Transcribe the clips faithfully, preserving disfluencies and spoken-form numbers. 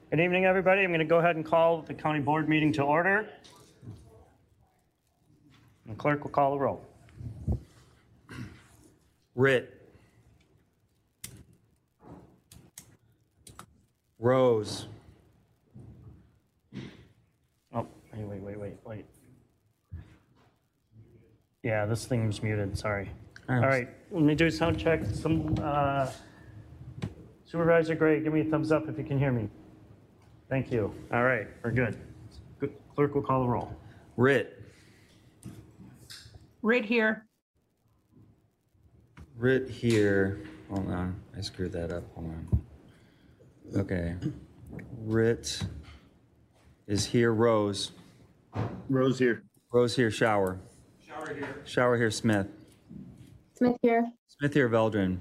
Good evening, everybody. I'm going to go ahead and call the county board meeting to order. The clerk will call the roll. Ritt. Rose. Oh, wait, wait, wait, wait, wait. Yeah, this thing's muted, sorry. All All right. right, let me do a sound check. Some uh, Supervisor Gray, give me a thumbs up if you can hear me. Thank you. All right, we're good. Good. Clerk will call the roll. Ritt. Right here. Ritt here. Hold on. I screwed that up. Hold on. Okay. Ritt is here. Rose. Rose here. Rose here. Shower. Shower here. Shower here. Smith. Smith here. Smith here. Veldrin.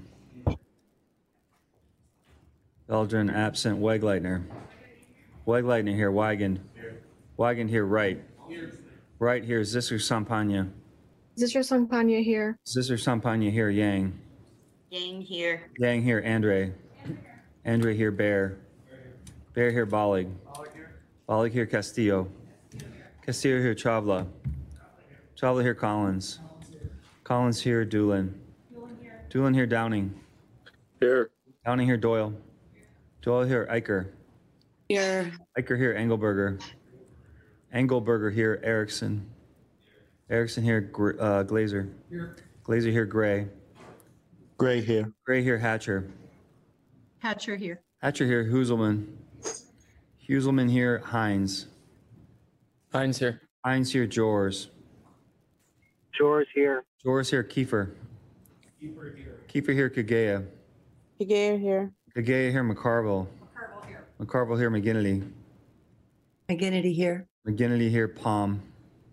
Veldrin absent. Wegleitner. Wegleitner here. Wagon. Wagon here. Right. Right here. Zisser Sampagna. Zisher Songpanya here. Zisser Sampagna here. Yang. Yang here. Yang here. Andre. Andre here. Bear. Bear here. Bollig. Bollig here. Castillo. Castillo here. Chavla. Chavla here. Collins. Collins here. Doolin. Doolin here. Downing. Here. Downing here. Doyle. Doyle here. Eicher. Here. Eicher here. Engelberger. Engelberger here. Erickson. Erickson here. Gr- uh, Glazer. Glazer here. Gray. Gray here. Gray here. Hatcher. Hatcher here. Hatcher here. Huselman. Huselman here. Hines. Hines here. Hines here. Jors. George here. Jors here. Kiefer. Keeper here. Kiefer here. Kagea. Kagea here. Kagea here. McCarville. McCarville here. McCarville here. McGinnity. McGinnity here. McGinnity here. Palm.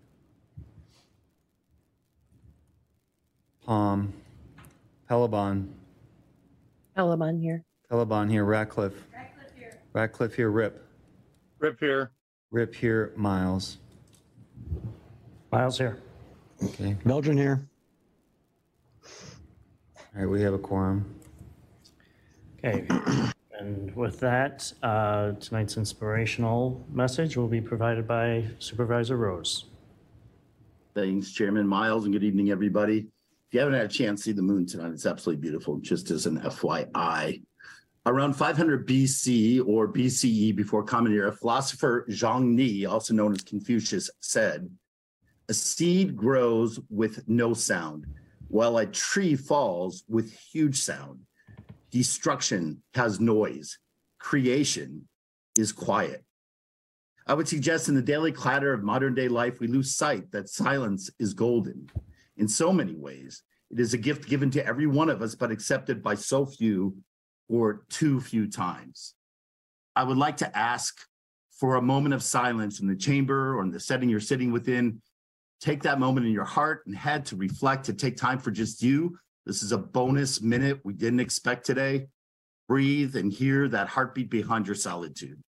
Palm. Pelabon. Alaban here. Pelabon here. Ratcliffe. Ratcliffe here. Ratcliffe here. Rip. Rip here. Rip here. Miles. Miles here. Okay. Belgian here. All right. We have a quorum. Okay, and with that, uh, tonight's inspirational message will be provided by Supervisor Rose. Thanks, Chairman Miles, and good evening, everybody. If you haven't had a chance to see the moon tonight, it's absolutely beautiful, just as an F Y I. Around five hundred B C or B C E, before Common Era, philosopher Zhang Ni, also known as Confucius, said, "A seed grows with no sound, while a tree falls with huge sound. Destruction has noise. Creation is quiet." I would suggest in the daily clatter of modern day life, we lose sight that silence is golden. In so many ways, it is a gift given to every one of us, but accepted by so few or too few times. I would like to ask for a moment of silence in the chamber or in the setting you're sitting within. Take that moment in your heart and head to reflect, to take time for just you. This is a bonus minute we didn't expect today. Breathe and hear that heartbeat behind your solitude.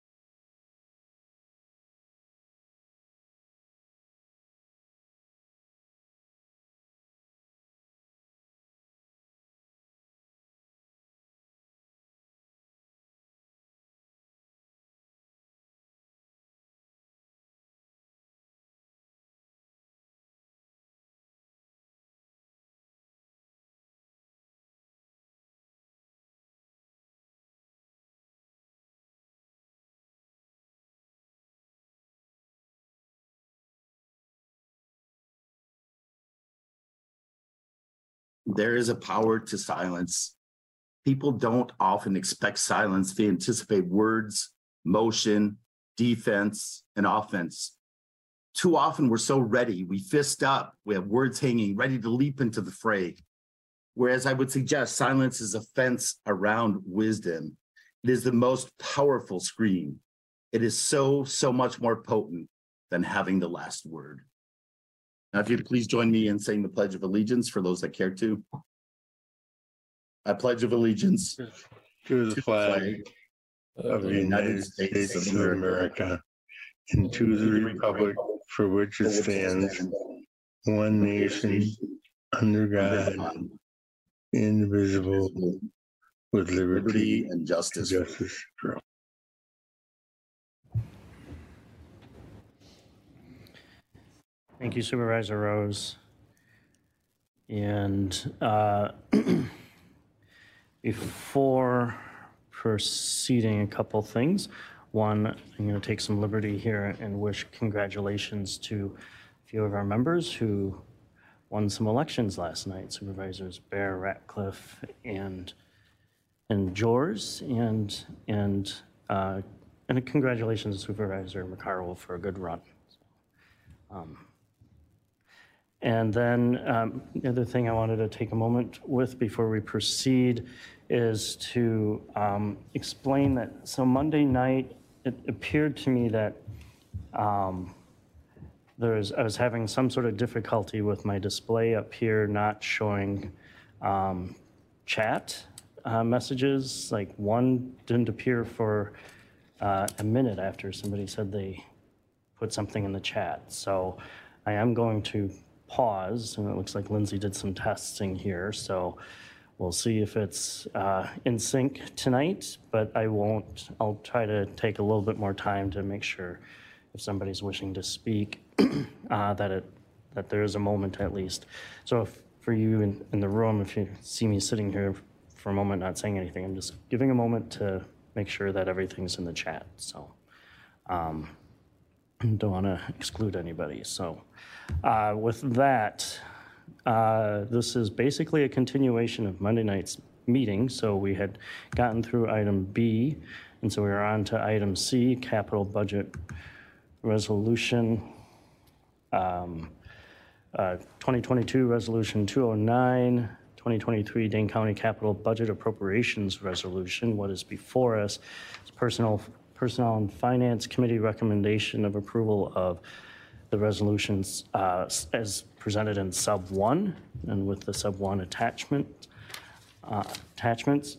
There is a power to silence. People don't often expect silence. They anticipate words, motion, defense, and offense. Too often we're so ready. We fist up. We have words hanging, ready to leap into the fray. Whereas I would suggest silence is a fence around wisdom. It is the most powerful scream. It is so, so much more potent than having the last word. Now, if you'd please join me in saying the Pledge of Allegiance for those that care to. I pledge of allegiance to the flag of the United States of America and to the republic for which it stands, one nation, under God, indivisible, with liberty and justice. justice for all. Thank you, Supervisor Rose. And uh, before proceeding, a couple things. One, I'm going to take some liberty here and wish congratulations to a few of our members who won some elections last night. Supervisors Bear, Ratcliffe, and and Jors, and and uh, and congratulations to Supervisor McCarroll for a good run. Um, And then um, the other thing I wanted to take a moment with before we proceed is to um, explain that, so Monday night, it appeared to me that um, there was, I was having some sort of difficulty with my display up here not showing um, chat uh, messages. Like one didn't appear for uh, a minute after somebody said they put something in the chat. So I am going to pause, and it looks like Lindsay did some testing here, so we'll see if it's uh, in sync tonight, but I won't, I'll try to take a little bit more time to make sure if somebody's wishing to speak, uh, that it, that there is a moment at least. So if, for you in, in the room, if you see me sitting here for a moment not saying anything, I'm just giving a moment to make sure that everything's in the chat, so. Um, don't want to exclude anybody. So uh, with that, uh, this is basically a continuation of Monday night's meeting. So we had gotten through item B, and so we are on to item C, capital budget resolution, um, uh, twenty twenty-two resolution two oh nine, twenty twenty-three Dane County capital budget appropriations resolution. What is before us is personal Personnel and Finance Committee recommendation of approval of the resolutions uh, as presented in sub one and with the sub one attachment uh, attachments.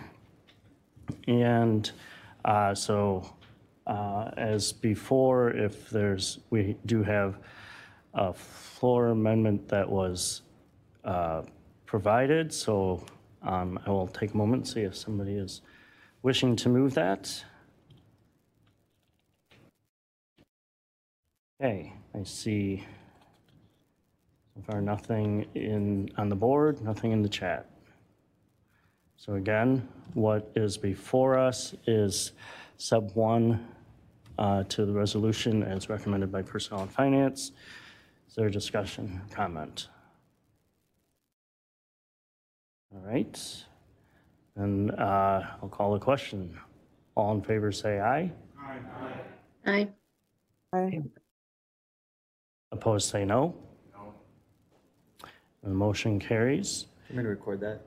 And uh, so uh, as before, if there's, we do have a floor amendment that was uh, provided. So um, I will take a moment and see if somebody is wishing to move that. Okay, I see so far nothing in on the board, nothing in the chat. So again, what is before us is sub one uh, to the resolution as recommended by Personnel and Finance. Is there a discussion, comment? All right, and uh, I'll call the question. All in favor say aye. Aye. Aye. Opposed say no. No. The motion carries. I'm going to record that.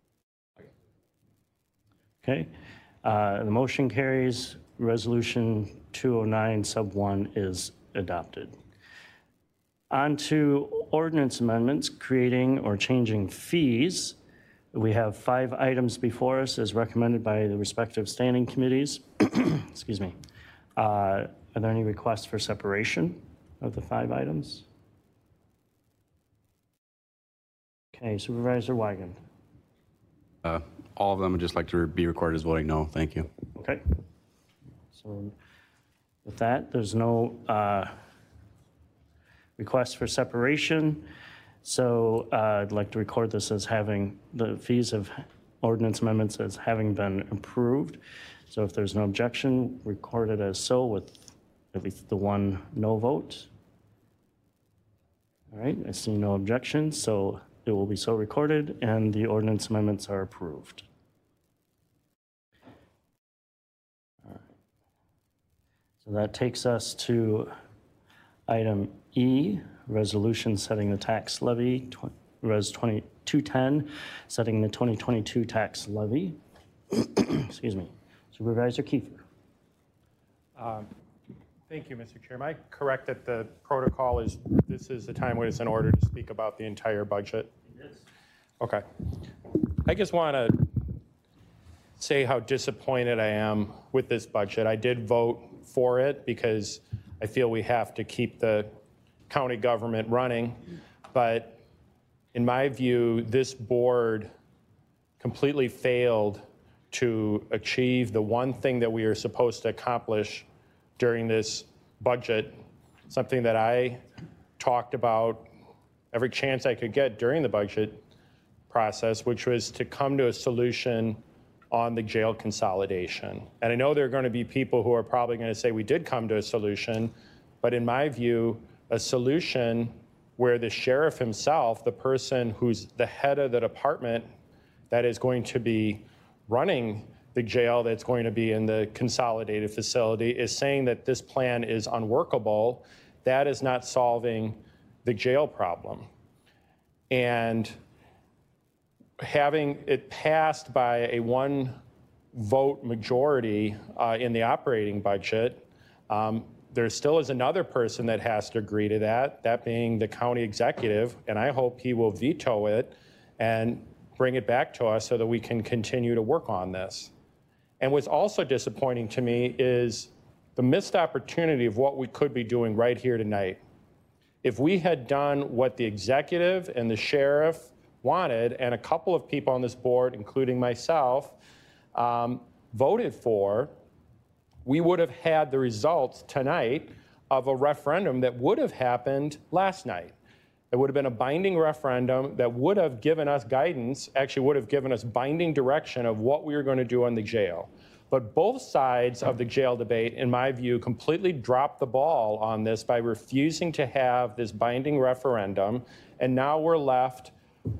Okay. Uh, The motion carries. Resolution two oh nine sub one is adopted. On to ordinance amendments, creating or changing fees. We have five items before us as recommended by the respective standing committees. Excuse me. Uh, Are there any requests for separation of the five items? Okay, Supervisor Weigand. Uh, all of them would just like to be recorded as voting no. Thank you. Okay. So with that, there's no uh, request for separation. So uh, I'd like to record this as having the fees of ordinance amendments as having been approved. So if there's no objection, record it as so with at least the one no vote. All right, I see no objections, so it will be so recorded and the ordinance amendments are approved. All right. So that takes us to item E, resolution setting the tax levy, Res twenty-two ten, setting the twenty twenty-two tax levy. Excuse me. Supervisor Kiefer. Um, Thank you, Mister Chair. Am I correct that the protocol is, this is the time when it's in order to speak about the entire budget? It is. Okay. I just want to say how disappointed I am with this budget. I did vote for it because I feel we have to keep the county government running. But in my view, this board completely failed to achieve the one thing that we are supposed to accomplish during this budget, something that I talked about every chance I could get during the budget process, which was to come to a solution on the jail consolidation. And I know there are going to be people who are probably going to say we did come to a solution, but in my view, a solution where the sheriff himself, the person who's the head of the department that is going to be running the jail that's going to be in the consolidated facility, is saying that this plan is unworkable, that is not solving the jail problem. And having it passed by a one vote majority uh, in the operating budget, um, there still is another person that has to agree to that, that being the county executive, and I hope he will veto it and bring it back to us so that we can continue to work on this. And what's also disappointing to me is the missed opportunity of what we could be doing right here tonight. If we had done what the executive and the sheriff wanted, and a couple of people on this board, including myself, um, voted for, we would have had the results tonight of a referendum that would have happened last night. It would have been a binding referendum that would have given us guidance, actually would have given us binding direction of what we were going to do on the jail. But both sides of the jail debate, in my view, completely dropped the ball on this by refusing to have this binding referendum. And now we're left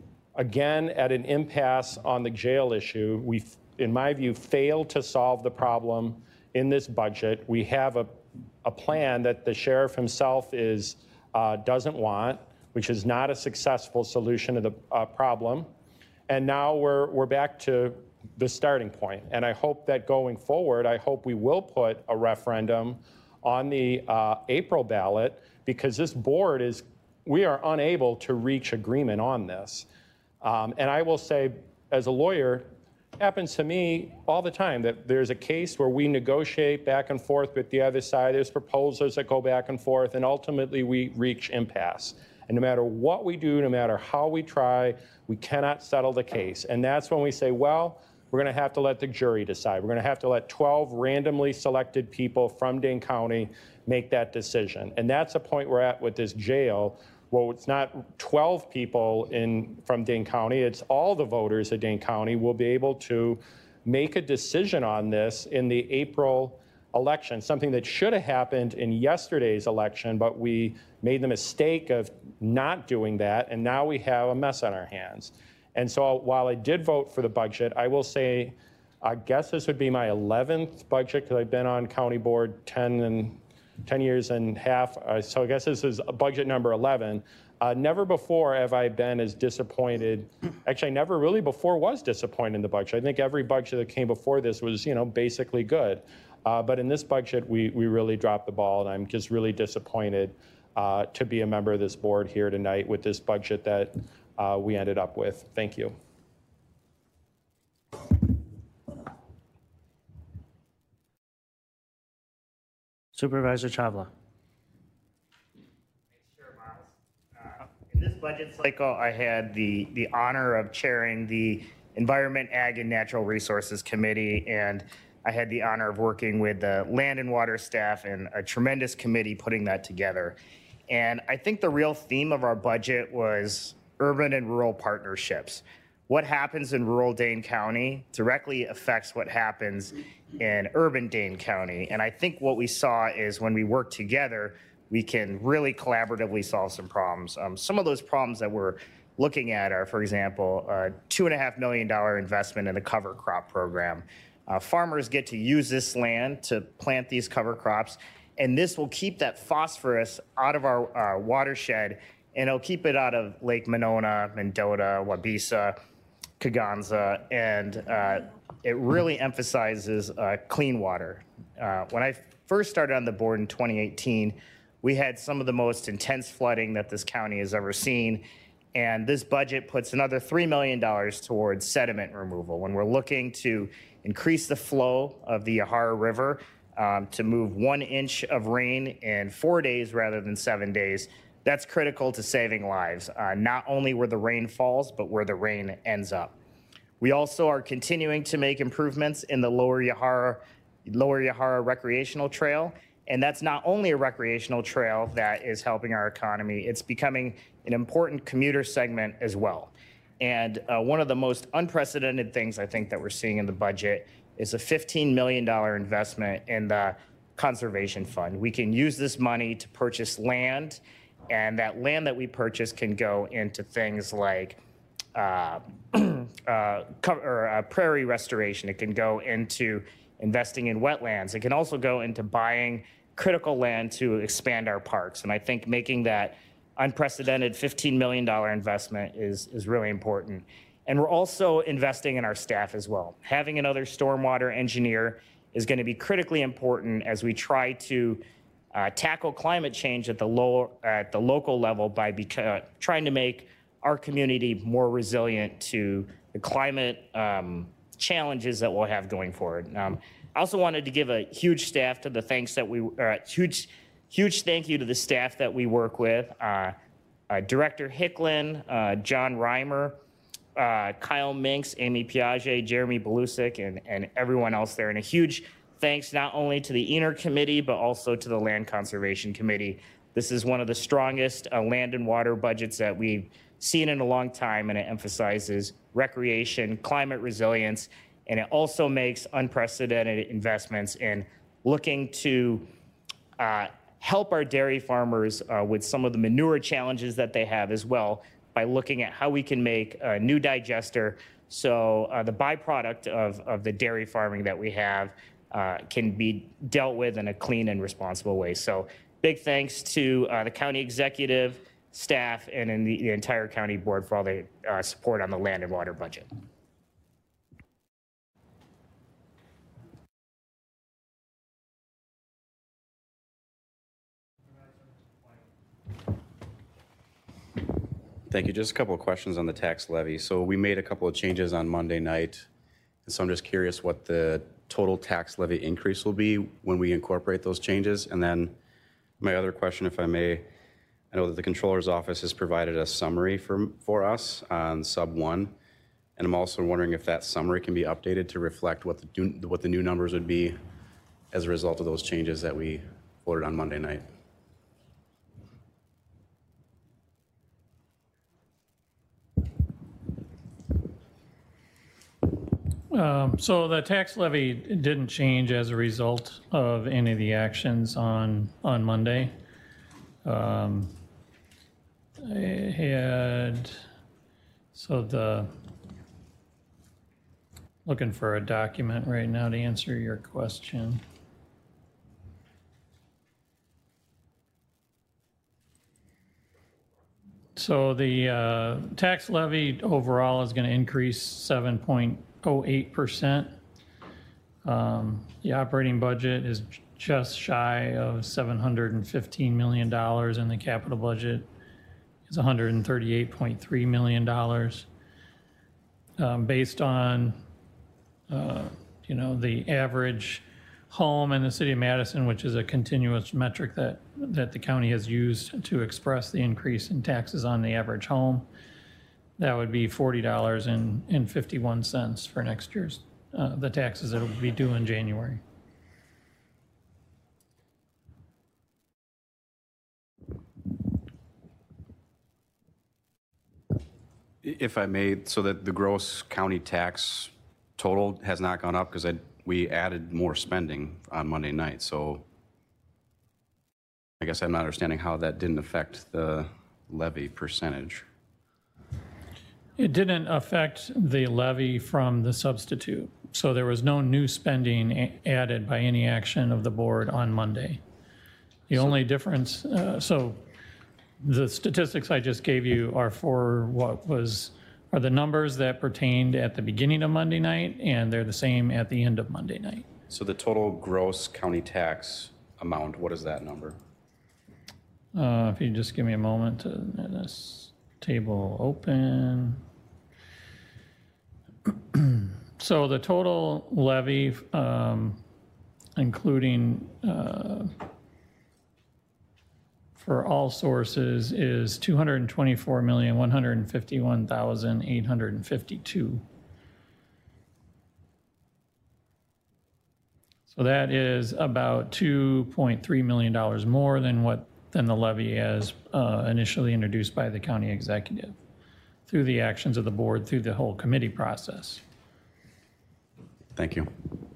again at an impasse on the jail issue. We, in my view, failed to solve the problem in this budget. We have a, a plan that the sheriff himself is, uh, doesn't want, which is not a successful solution to the uh, problem. And now we're, we're back to the starting point. And I hope that going forward, I hope we will put a referendum on the uh, April ballot, because this board is, we are unable to reach agreement on this. Um, and I will say, as a lawyer, it happens to me all the time that there's a case where we negotiate back and forth with the other side. There's proposals that go back and forth, and ultimately we reach impasse. And no matter what we do, no matter how we try, we cannot settle the case. And that's when we say, well, we're going to have to let the jury decide. We're going to have to let twelve randomly selected people from Dane County make that decision. And that's the point we're at with this jail. Well, it's not twelve people in from Dane County, it's all the voters of Dane County will be able to make a decision on this in the April election, something that should have happened in yesterday's election, but we made the mistake of not doing that, and now we have a mess on our hands. And so while I did vote for the budget, I will say, I guess this would be my eleventh budget, because I've been on county board ten and ten years and a half. Uh, so I guess this is budget number eleven. Uh, never before have I been as disappointed. Actually, I never really before was disappointed in the budget. I think every budget that came before this was, you know, basically good. Uh, but in this budget, we, we really dropped the ball, and I'm just really disappointed uh, to be a member of this board here tonight with this budget that uh, we ended up with. Thank you. Supervisor Chavla. In this budget cycle, I had the, the honor of chairing the Environment, Ag, and Natural Resources Committee, and I had the honor of working with the Land and Water staff and a tremendous committee putting that together. And I think the real theme of our budget was urban and rural partnerships. What happens in rural Dane County directly affects what happens in urban Dane County. And I think what we saw is when we work together, we can really collaboratively solve some problems. Um, some of those problems that we're looking at are, for example, a two and a half million dollar investment in the cover crop program. Uh, farmers get to use this land to plant these cover crops, and this will keep that phosphorus out of our uh, watershed, and it'll keep it out of Lake Monona, Mendota, Waubesa, Kaganza, and uh, it really emphasizes uh, clean water. Uh, when I first started on the board in twenty eighteen, we had some of the most intense flooding that this county has ever seen, and this budget puts another three million dollars towards sediment removal. When we're looking to increase the flow of the Yahara River um, to move one inch of rain in four days rather than seven days, that's critical to saving lives, uh, not only where the rain falls, but where the rain ends up. We also are continuing to make improvements in the Lower Yahara, Lower Yahara Recreational Trail, And that's not only a recreational trail that is helping our economy, it's becoming an important commuter segment as well. And uh, one of the most unprecedented things I think that we're seeing in the budget is a fifteen million dollars investment in the conservation fund. We can use this money to purchase land, and that land that we purchase can go into things like uh, uh, co- or, uh, prairie restoration. It can go into investing in wetlands. It can also go into buying critical land to expand our parks. And I think making that unprecedented fifteen million dollars investment is, is really important. And we're also investing in our staff as well. Having another stormwater engineer is going to be critically important as we try to uh, tackle climate change at the lower, at the local level by beca- trying to make our community more resilient to the climate um, challenges that we'll have going forward. Um, I also wanted to give a huge staff to the thanks that we, uh, huge, huge thank you to the staff that we work with. Uh, uh, Director Hicklin, uh, John Reimer, uh, Kyle Minks, Amy Piaget, Jeremy Belusic, and, and everyone else there. And a huge thanks not only to the E N R Committee, but also to the Land Conservation Committee. This is one of the strongest uh, land and water budgets that we've seen in a long time, and it emphasizes recreation, climate resilience, and it also makes unprecedented investments in looking to uh, help our dairy farmers uh, with some of the manure challenges that they have as well, by looking at how we can make a new digester so uh, the byproduct of, of the dairy farming that we have uh, can be dealt with in a clean and responsible way. So big thanks to uh, the county executive, staff, and in the, the entire county board for all the uh, support on the land and water budget. Thank you. Just a couple of questions on the tax levy. So we made a couple of changes on Monday night. And so I'm just curious what the total tax levy increase will be when we incorporate those changes. And then my other question, if I may, I know that the Controller's Office has provided a summary for, for us on sub one. And I'm also wondering if that summary can be updated to reflect what the, what the new numbers would be as a result of those changes that we voted on Monday night. Um, so the tax levy didn't change as a result of any of the actions on, on Monday. Um, I had, so the, looking for a document right now to answer your question. So the uh, tax levy overall is going to increase seven point oh eight percent. Um, the operating budget is just shy of seven hundred fifteen million dollars, and the capital budget is one hundred thirty-eight point three million dollars. Um, based on, uh, you know, the average home in the city of Madison, which is a continuous metric that, that the county has used to express the increase in taxes on the average home, that would be forty dollars and fifty-one cents for next year's, uh, the taxes that will be due in January. If I may, so that the gross county tax total has not gone up because I we added more spending on Monday night. So I guess I'm not understanding how that didn't affect the levy percentage. It didn't affect the levy from the substitute. So there was no new spending a- added by any action of the board on Monday. The only difference, uh, so the statistics I just gave you are for what was, are the numbers that pertained at the beginning of Monday night, and they're the same at the end of Monday night. So the total gross county tax amount, what is that number? Uh, if you just give me a moment to get this table open. So the total levy, um, including uh, for all sources, is two hundred twenty-four million, one hundred fifty-one thousand, eight hundred fifty-two. So that is about two point three million dollars more than what, than the levy as uh, initially introduced by the county executive through the actions of the board, through the whole committee process. Thank you.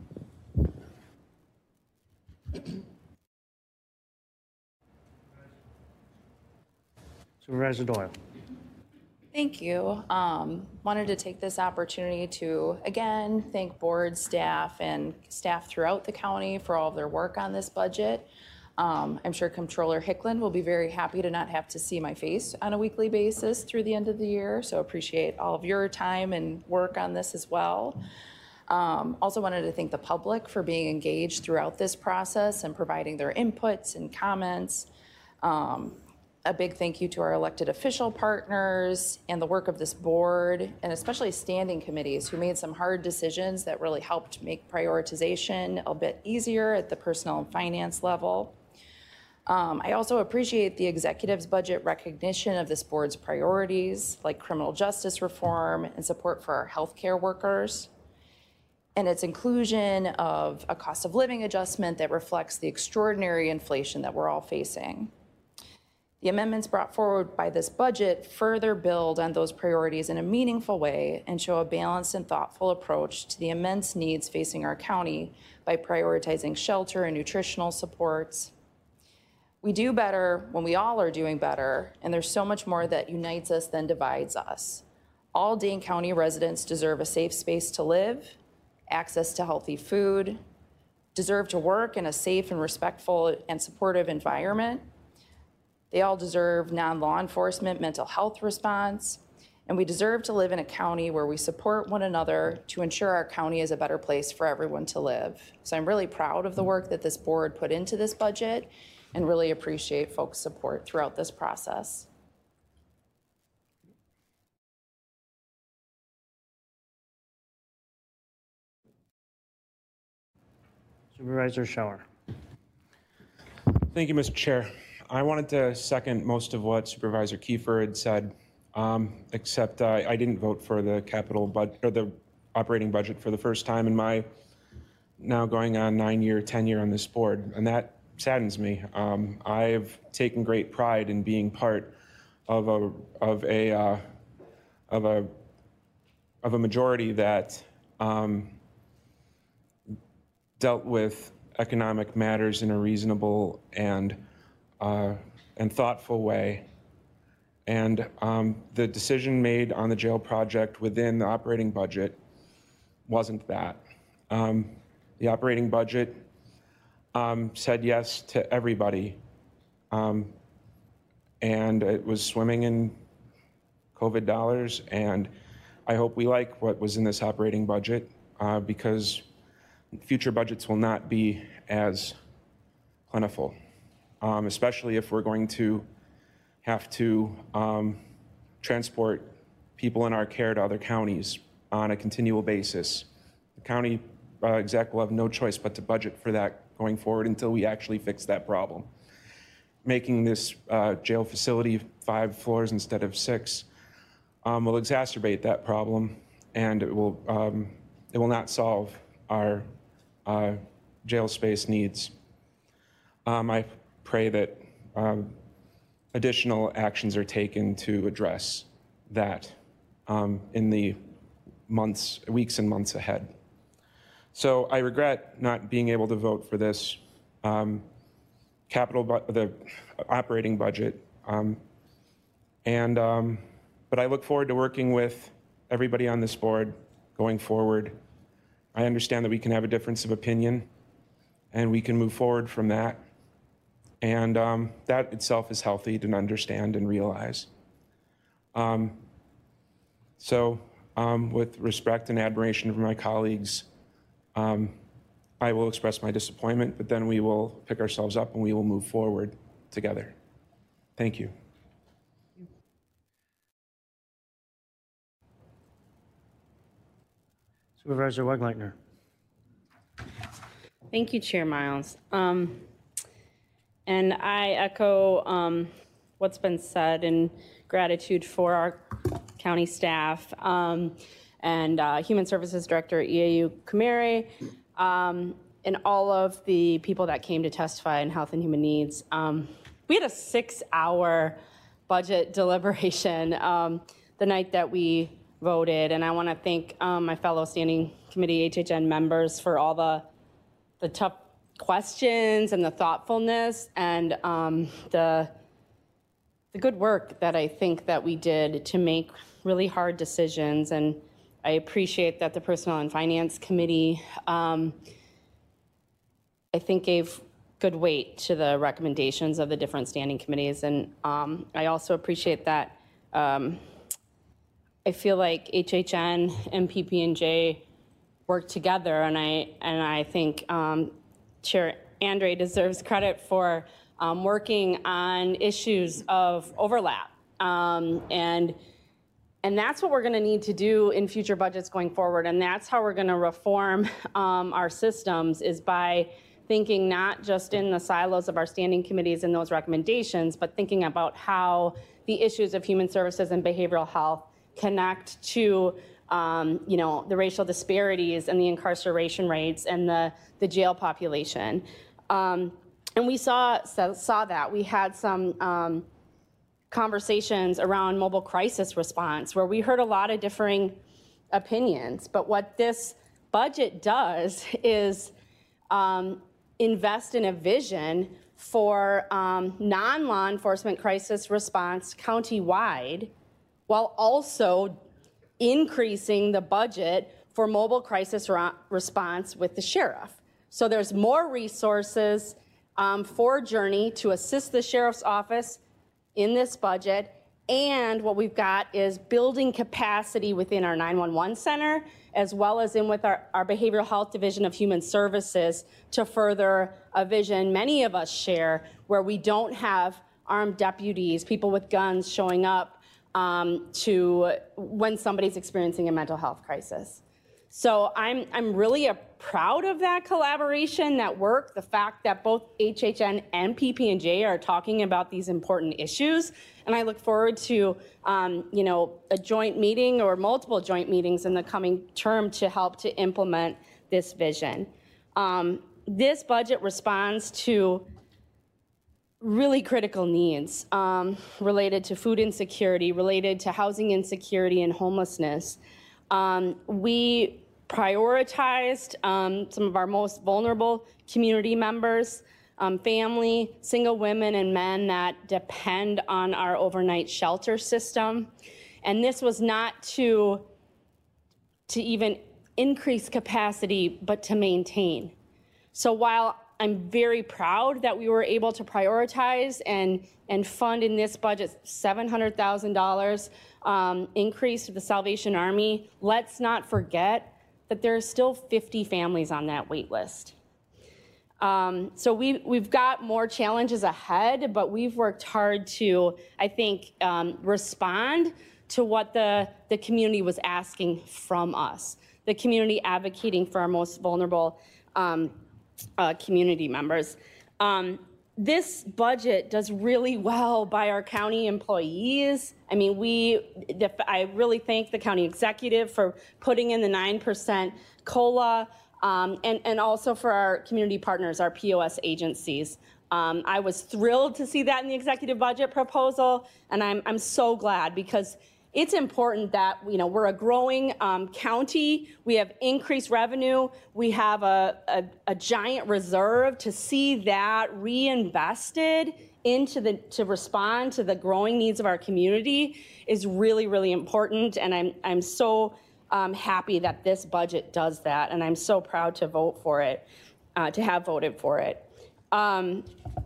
Supervisor Doyle. Thank you. Um, wanted to take this opportunity to, again, thank board staff and staff throughout the county for all of their work on this budget. Um, I'm sure Comptroller Hicklin will be very happy to not have to see my face on a weekly basis through the end of the year, so appreciate all of your time and work on this as well. Um, also wanted to thank the public for being engaged throughout this process and providing their inputs and comments. Um, A big thank you to our elected official partners and the work of this board, and especially standing committees who made some hard decisions that really helped make prioritization a bit easier at the personnel and finance level. Um, I also appreciate the executive's budget recognition of this board's priorities, like criminal justice reform and support for our healthcare workers, and its inclusion of a cost of living adjustment that reflects the extraordinary inflation that we're all facing. The amendments brought forward by this budget further build on those priorities in a meaningful way and show a balanced and thoughtful approach to the immense needs facing our county by prioritizing shelter and nutritional supports. We do better when we all are doing better, and there's so much more that unites us than divides us. All Dane County residents deserve a safe space to live, access to healthy food, deserve to work in a safe and respectful and supportive environment. They all deserve non-law enforcement mental health response, and we deserve to live in a county where we support one another to ensure our county is a better place for everyone to live. So I'm really proud of the work that this board put into this budget and really appreciate folks' support throughout this process. Supervisor Schauer. Thank you, Mister Chair. I wanted to second most of what Supervisor Kiefer had said, um, except uh, I didn't vote for the capital budget or the operating budget for the first time in my now going on nine-year tenure on this board, and that saddens me. Um, I've taken great pride in being part of a of a uh, of a of a majority that um, dealt with economic matters in a reasonable and Uh, and thoughtful way. And um, the decision made on the jail project within the operating budget wasn't that. Um, the operating budget um, said yes to everybody. Um, and it was swimming in COVID dollars. And I hope we like what was in this operating budget uh, because future budgets will not be as plentiful. Um, especially if we're going to have to um, transport people in our care to other counties on a continual basis. The county uh, exec will have no choice but to budget for that going forward until we actually fix that problem. Making this uh, jail facility five floors instead of six um, will exacerbate that problem, and it will, um, it will not solve our uh, jail space needs. Um, I pray that um, additional actions are taken to address that um, in the months, weeks and months ahead. So I regret not being able to vote for this um, capital, bu- the operating budget. Um, and, um, but I look forward to working with everybody on this board going forward. I understand that we can have a difference of opinion and we can move forward from that. And um, that itself is healthy to understand and realize. Um, so um, with respect and admiration for my colleagues, um, I will express my disappointment, but then we will pick ourselves up and we will move forward together. Thank you. Supervisor Wegleitner. Thank you, Chair Miles. Um, And I echo um, what's been said in gratitude for our county staff um, and uh, Human Services Director E A U Kamere. Um, and all of the people that came to testify in Health and Human Needs. Um, we had a six-hour budget deliberation um, the night that we voted, and I want to thank um, my fellow Standing Committee H H N members for all the the tough questions and the thoughtfulness and um, the the good work that I think that we did to make really hard decisions. And I appreciate that the Personnel and Finance Committee, um, I think, gave good weight to the recommendations of the different standing committees. And um, I also appreciate that um, I feel like H H N and P P and J work together, and I and I think um, Chair Andre deserves credit for um, working on issues of overlap, um, and and that's what we're going to need to do in future budgets going forward, and that's how we're going to reform um, our systems, is by thinking not just in the silos of our standing committees and those recommendations, but thinking about how the issues of human services and behavioral health connect to Um, you know, the racial disparities and the incarceration rates and the, the jail population. Um, and we saw, saw, saw that. We had some um, conversations around mobile crisis response where we heard a lot of differing opinions. But what this budget does is um, invest in a vision for um, non-law enforcement crisis response countywide, while also increasing the budget for mobile crisis response with the sheriff. So there's more resources um, for Journey to assist the sheriff's office in this budget. And what we've got is building capacity within our nine one one center, as well as in with our, our Behavioral Health Division of Human Services, to further a vision many of us share, where we don't have armed deputies, people with guns showing up Um, to when somebody's experiencing a mental health crisis. So I'm, I'm really a, proud of that collaboration, that work, the fact that both H H N and P P and J are talking about these important issues. And I look forward to, um, you know, a joint meeting or multiple joint meetings in the coming term to help to implement this vision. Um, this budget responds to really critical needs um, related to food insecurity, related to housing insecurity and homelessness. Um, we prioritized um, some of our most vulnerable community members, um, family, single women and men that depend on our overnight shelter system. And this was not to, to even increase capacity, but to maintain. So while I'm very proud that we were able to prioritize and, and fund in this budget seven hundred thousand dollars um, increase to the Salvation Army, let's not forget that there are still fifty families on that wait list. Um, so we, we've got more challenges ahead, but we've worked hard to, I think, um, respond to what the, the community was asking from us, the community advocating for our most vulnerable um, Uh, community members. Um, this budget does really well by our county employees. I mean, we, the, I really thank the county executive for putting in the nine percent COLA, um, and, and also for our community partners, our P O S agencies. Um, I was thrilled to see that in the executive budget proposal, and I'm, I'm so glad, because it's important that, you know, we're a growing um, county. We have increased revenue. We have a, a, a giant reserve. To see that reinvested into the, to respond to the growing needs of our community is really, really important. And I'm, I'm so um, happy that this budget does that. And I'm so proud to vote for it, uh, to have voted for it. Um,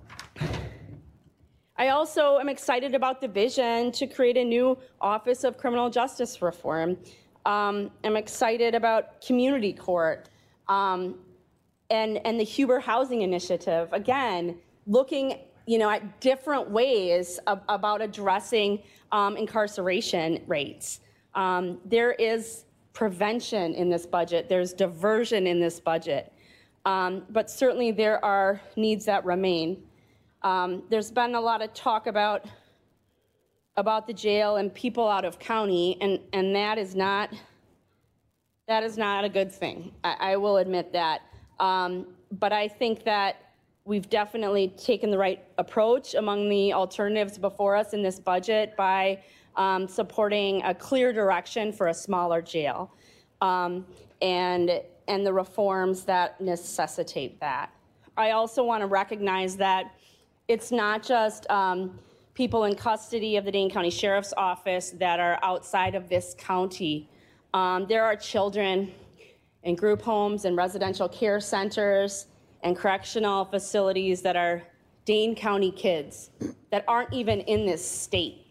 I also am excited about the vision to create a new Office of Criminal Justice Reform. Um, I'm excited about Community Court um, and, and the Huber Housing Initiative. Again, looking, you know, at different ways of, about addressing um, incarceration rates. Um, there is prevention in this budget. There's diversion in this budget. Um, but certainly there are needs that remain. Um, there's been a lot of talk about about the jail and people out of county, and and that is not that is not a good thing. I, I will admit that. Um, but I think that we've definitely taken the right approach among the alternatives before us in this budget by um, supporting a clear direction for a smaller jail um, and, and the reforms that necessitate that. I also want to recognize that it's not just um, people in custody of the Dane County Sheriff's Office that are outside of this county. Um, there are children in group homes and residential care centers and correctional facilities that are Dane County kids that aren't even in this state.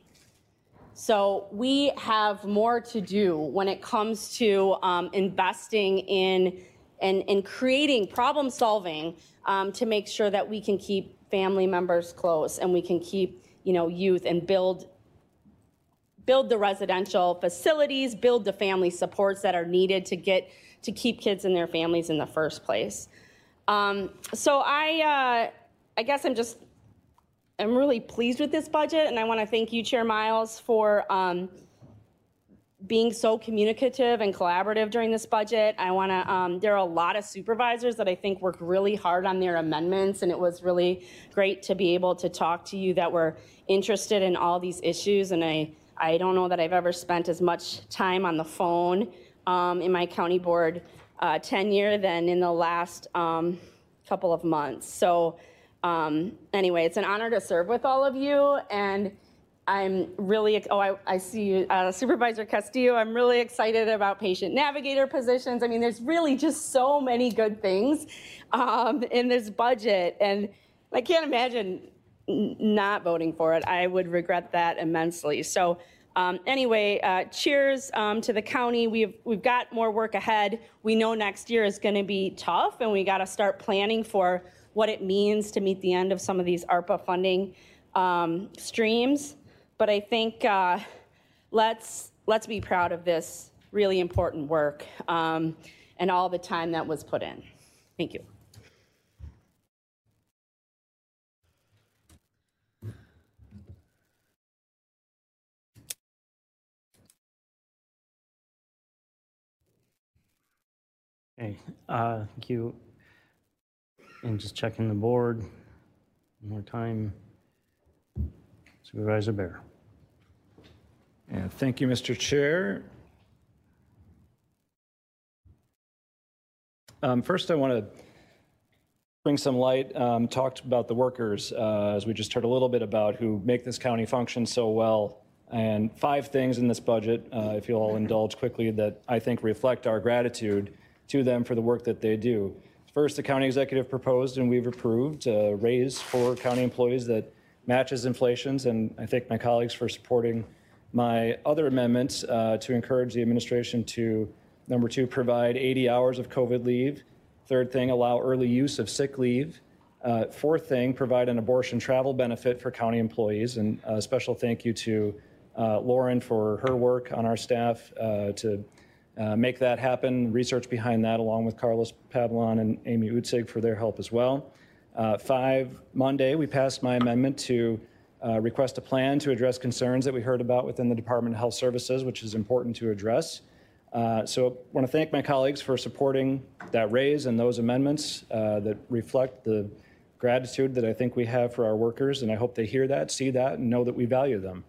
So we have more to do when it comes to um, investing in and, and creating problem solving um, to make sure that we can keep family members close and we can keep, you know, youth and build build the residential facilities, build the family supports that are needed to get to keep kids and their families in the first place. Um, so I, uh, I guess I'm just, I'm really pleased with this budget, and I want to thank you, Chair Miles, for um, being so communicative and collaborative during this budget. I want to, um, there are a lot of supervisors that I think worked really hard on their amendments, and it was really great to be able to talk to you that were interested in all these issues. And I, I don't know that I've ever spent as much time on the phone um, in my county board uh, tenure than in the last um, couple of months. So um, anyway, it's an honor to serve with all of you, and I'm really, oh, I, I see you, uh, Supervisor Castillo, I'm really excited about patient navigator positions. I mean, there's really just so many good things um, in this budget, and I can't imagine n- not voting for it. I would regret that immensely. So um, anyway, uh, cheers um, to the county. We've, we've got more work ahead. We know next year is gonna be tough, and we gotta start planning for what it means to meet the end of some of these ARPA funding um, streams. But I think uh, let's let's be proud of this really important work um, and all the time that was put in. Thank you. Okay, uh, thank you. And just checking the board one more time. Supervisor Bear. Yeah, thank you, Mister Chair. Um, first, I want to bring some light, um, talked about the workers, uh, as we just heard a little bit about, who make this county function so well. And five things in this budget, uh, if you'll all indulge quickly, that I think reflect our gratitude to them for the work that they do. First, the county executive proposed and we've approved a raise for county employees that matches inflations, and I thank my colleagues for supporting my other amendments uh, to encourage the administration to, number two, provide eighty hours of COVID leave. Third thing, allow early use of sick leave. Uh, fourth thing, provide an abortion travel benefit for county employees. And a special thank you to uh, Lauren for her work on our staff uh, to uh, make that happen, research behind that, along with Carlos Pavlon and Amy Utzig for their help as well. Uh, five, Monday, we passed my amendment to uh, request a plan to address concerns that we heard about within the Department of Health Services, which is important to address. Uh, so I want to thank my colleagues for supporting that raise and those amendments uh, that reflect the gratitude that I think we have for our workers, and I hope they hear that, see that, and know that we value them.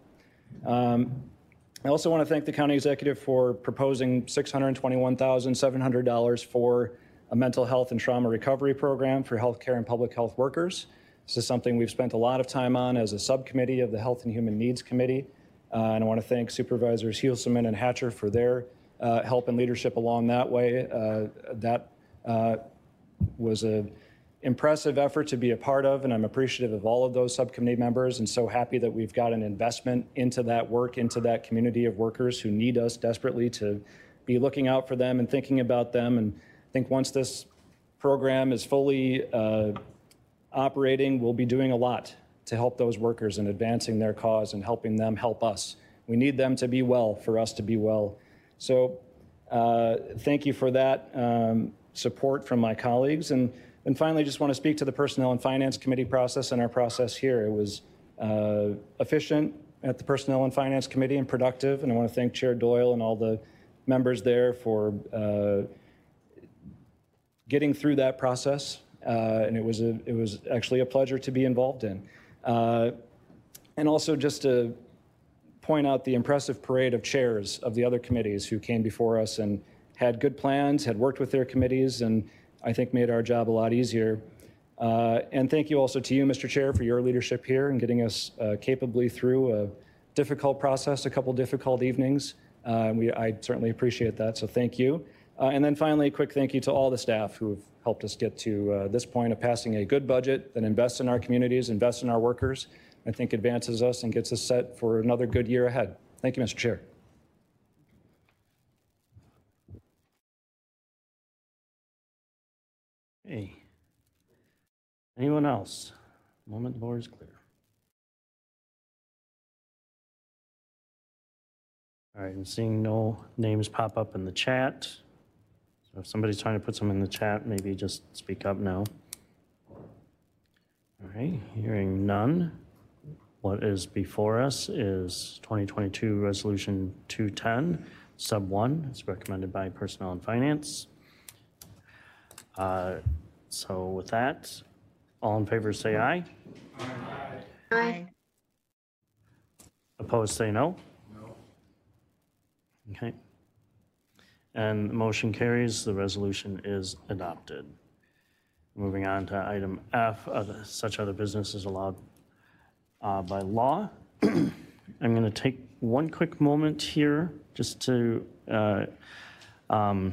Um, I also want to thank the county executive for proposing six hundred twenty-one thousand seven hundred dollars for a mental health and trauma recovery program for healthcare and public health workers. This is something we've spent a lot of time on as a subcommittee of the Health and Human Needs Committee. Uh, and I want to thank Supervisors Heelseman and Hatcher for their uh, help and leadership along that way. Uh, that uh, was an impressive effort to be a part of, and I'm appreciative of all of those subcommittee members, and so happy that we've got an investment into that work, into that community of workers who need us desperately to be looking out for them and thinking about them. And I think once this program is fully uh, operating, we'll be doing a lot to help those workers and advancing their cause and helping them help us. We need them to be well for us to be well. So uh, thank you for that um, support from my colleagues. And, and finally, just want to speak to the Personnel and Finance Committee process and our process here. It was uh, efficient at the Personnel and Finance Committee and productive. And I want to thank Chair Doyle and all the members there for uh, getting through that process, uh, and it was a, it was actually a pleasure to be involved in. Uh, and also just to point out the impressive parade of chairs of the other committees who came before us and had good plans, had worked with their committees, and I think made our job a lot easier. Uh, and thank you also to you, Mister Chair, for your leadership here and getting us uh, capably through a difficult process, a couple difficult evenings. Uh, we, I certainly appreciate that, so thank you. Uh, and then finally, a quick thank you to all the staff who have helped us get to uh, this point of passing a good budget that invests in our communities, invests in our workers, I think advances us and gets us set for another good year ahead. Thank you, Mister Chair. Hey. Anyone else? Moment the board is clear. All right, I'm seeing no names pop up in the chat. So if somebody's trying to put some in the chat, maybe just speak up now. All right, hearing none. What is before us is twenty twenty-two Resolution two ten, Sub one. It's recommended by Personnel and Finance. Uh, so with that, all in favor say aye. Aye. Aye. Opposed say no. No. Okay. And the motion carries. The resolution is adopted. Moving on to item F, other, such other business is allowed uh, by law. I'm going to take one quick moment here just to, uh, um,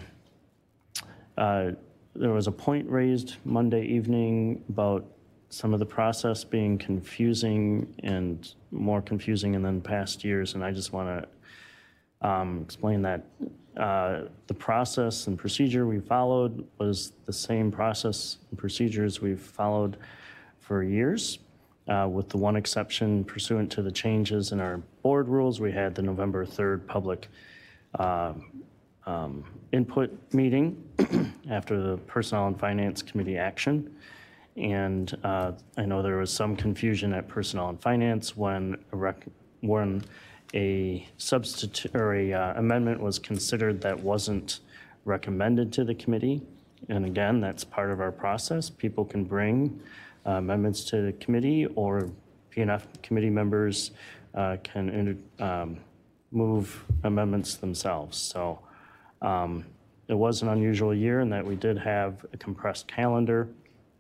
uh, there was a point raised Monday evening about some of the process being confusing and more confusing than past years, and I just want to um, explain that uh, the process and procedure we followed was the same process and procedures we've followed for years, uh, with the one exception pursuant to the changes in our board rules. We had the November third public uh, um, input meeting after the Personnel and Finance Committee action. And uh, I know there was some confusion at Personnel and Finance when a, rec when a substitute or a uh, amendment was considered that wasn't recommended to the committee. And again, that's part of our process. People can bring uh, amendments to the committee, or P and F committee members uh, can inter um, move amendments themselves. So um, it was an unusual year in that we did have a compressed calendar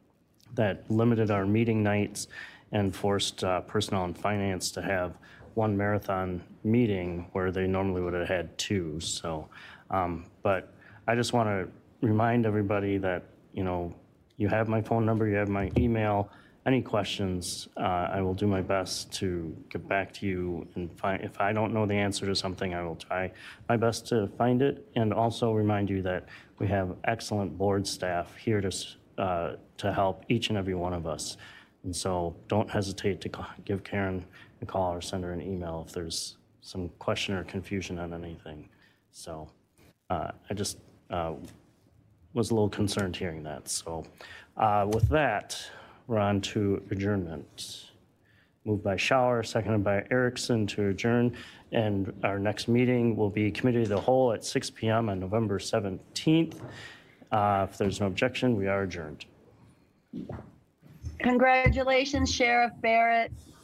that limited our meeting nights and forced uh, Personnel and Finance to have one marathon meeting where they normally would have had two. So, um, but I just want to remind everybody that, you know, you have my phone number, you have my email. Any questions, uh, I will do my best to get back to you and find, if I don't know the answer to something, I will try my best to find it. And also remind you that we have excellent board staff here to, uh, to help each and every one of us. And so don't hesitate to call, give Karen a call or send her an email if there's some question or confusion on anything. So uh, I just uh, was a little concerned hearing that. So uh, with that, we're on to adjournment. Moved by Schauer, seconded by Erickson to adjourn. And our next meeting will be Committee of the Whole at six P M on November seventeenth. Uh, if there's no objection, we are adjourned. Congratulations, Sheriff Barrett.